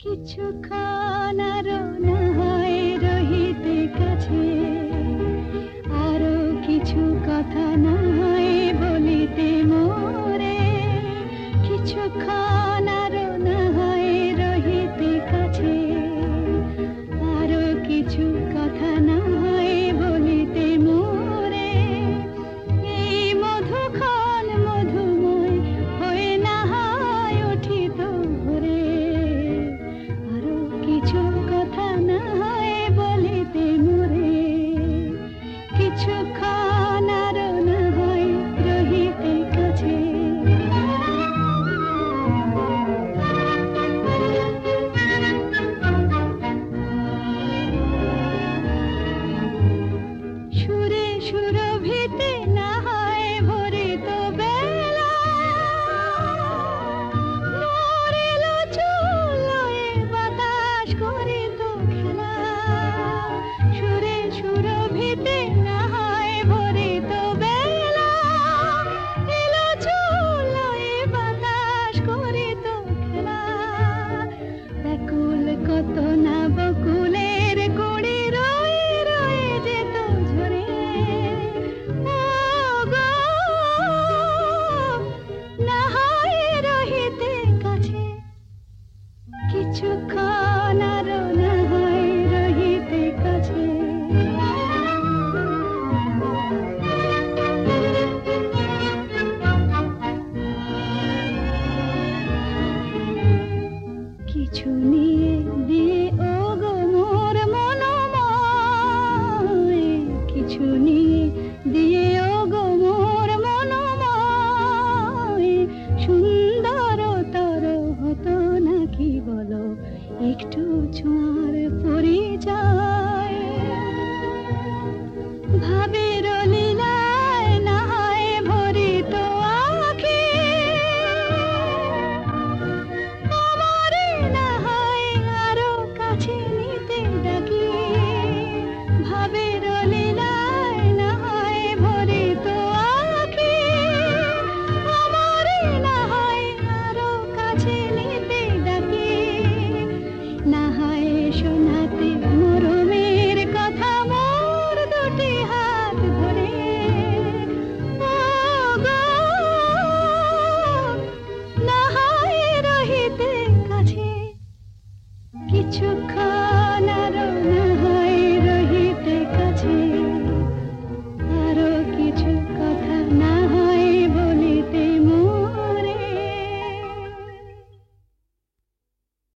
কিছুক্ষণ আরো না হয় রহিতে কাছে, আরো কিছু কথা না হয় বলিতে মোরে। কিছুক্ষণ আরো না হয় রহিতে কাছে, আরো কিছু কথা না হয় বলিতে মোরে। এই মধুক্ষণ মধুময় হয়ে না হয় উঠিত ভোরে, আরো কিছু কথা না হয় বলিতে মোরে। কিছুক্ষণ আরো না হয় রহিতে কাছে। সুরে সুরভিতে না হয় ভরিত বেলা, মরিল চুলোয় বাতাস করিত খেলা। সুরে সুরভিতে না হয় ভরিত বেলা, এলো চুলোয় বাতাস করিত খেলা। ব্যাকুল কত না বকুলের কুড়ি রয়ে রয়ে যেত ঝরে। ও গো, না হয় রহিতে কাছে। কিছুক্ষণ আরো না হয় রহিতে কাছে। কিছু নিয়ে দিয়ে ও গো মোর মনোময়, কিছু নিয়ে দিয়ে